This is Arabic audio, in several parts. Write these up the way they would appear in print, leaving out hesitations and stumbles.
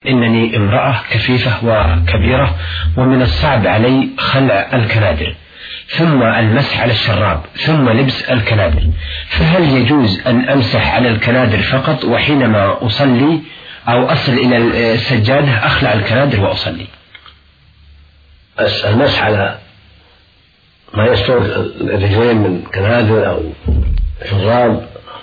إنني امرأة كفيفة وكبيرة ومن الصعب علي خلع الكنادر ثم المسح على الشراب ثم لبس الكنادر، فهل يجوز أن أمسح على الكنادر فقط وحينما أصلي أو أصل إلى السجادة أخلع الكنادر وأصلي؟ المسح على ما يستر الرجلين من كنادر أو شراب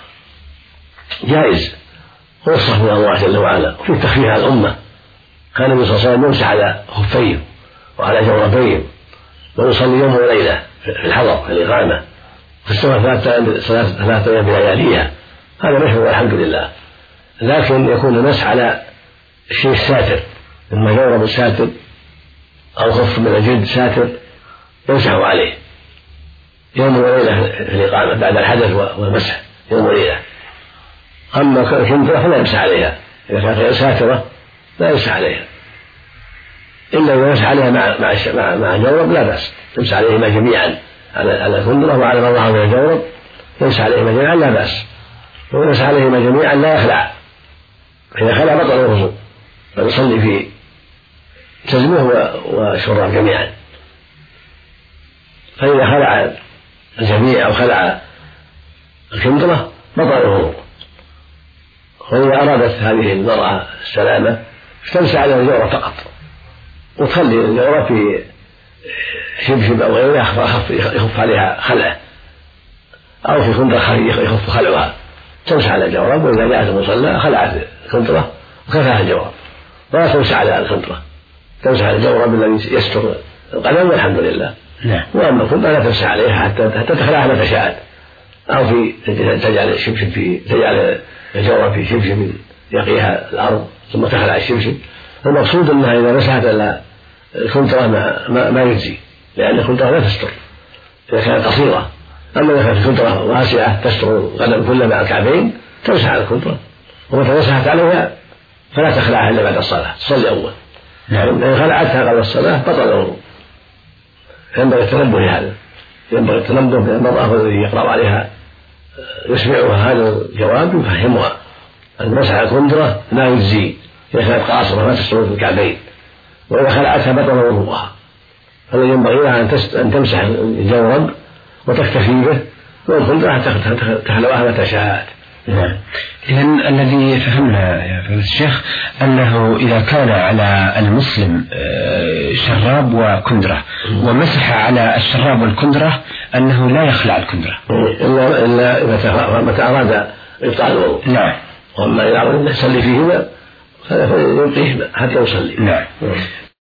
جائز ورخصة من الله جل وعلا، وفي تخفيف على الأمة. كان النبي صلى الله عليه وسلم يمسح على خفيه وعلى جوربيه ويصلي يوم وليلة في الحضر في الإقامة في السنة 3 أيام بلياليها، هذا مشهور والحمد لله. لكن يكون المسح على الشيء الساتر، إما جورب ساتر أو خف من الجلد ساتر يمسح عليه يوم وليلة في الإقامة بعد الحدث والمسح يوم وليلة. أما الكندرة فلا يمسح عليها، إذا كانت غير ساترة لا يمسح عليها، إلا إذا يمسح عليها مع جورب لا بأس، يمسح عليهما جميعا على الكندرة وعلى بعضها من الجورب يمسح عليهما جميعا لا بأس، ويمسح عليهما جميعا لا يخلع، إذا خلع بطل الوضوء فيصلي في جزمه والشراب جميعا. فإذا خلع الجميع أو خلع الكندرة بطل الوضوء. وإذا أرادت هذه المرأة السلامة تمسح على الجورب فقط وتخلي الجورب في شبشب أو غيره يخف عليها خلعه، أو في كندرة يخف خلعها، تمسح على الجورب، وإذا جاءت المصلى خلعت الكندرة وكفاها الجورب، ولا تمسح على الكندرة، تمسح على الجورب الذي يستر القدم والحمد لله. وأما الكندرة لا تمسح عليها حتى تخلعها متى شاءت، أو في تجعل الشبشب تجعل الجورب في شبشب يقيها الأرض ثم تخلع الشبشب. المقصود أنها إذا مسحت على الكندرة ما يجزي، لأن الكندرة لا تستر إذا كانت قصيرة. أما إذا كانت الكندرة واسعة تستر القدم كلها مع الكعبين تمسح على الكندرة، ومتى مسحت عليها فلا تخلعها إلا بعد الصلاة، تصلي أول. إن خلعتها قبل الصلاة بطل الوضوء. ينبغي التنبه لهذا، ينبغي التنبه للمرأة الذي يقرأ عليها يسمعها هذا الجواب يفهمها المسح على الكندرة لا يجزي إذا كانت قاصرة ما تستر الكعبين، وإذا خلعتها بطل وضوءها. فالذي ينبغي لها أن تمسح الجورب وتكتفي به، والكندرة تخلعها متى شاءت. إذن الذي فهمنا يا فضيلة الشيخ أنه إذا كان على المسلم شراب وكندرة ومسح على الشراب والكندرة أنه لا يخلع الكندرة إلا إذا متى أراد إبطال الوضوء. نعم. وأما إذا أراد أن يصلي فيهما فيبقيه حتى يصلي. نعم.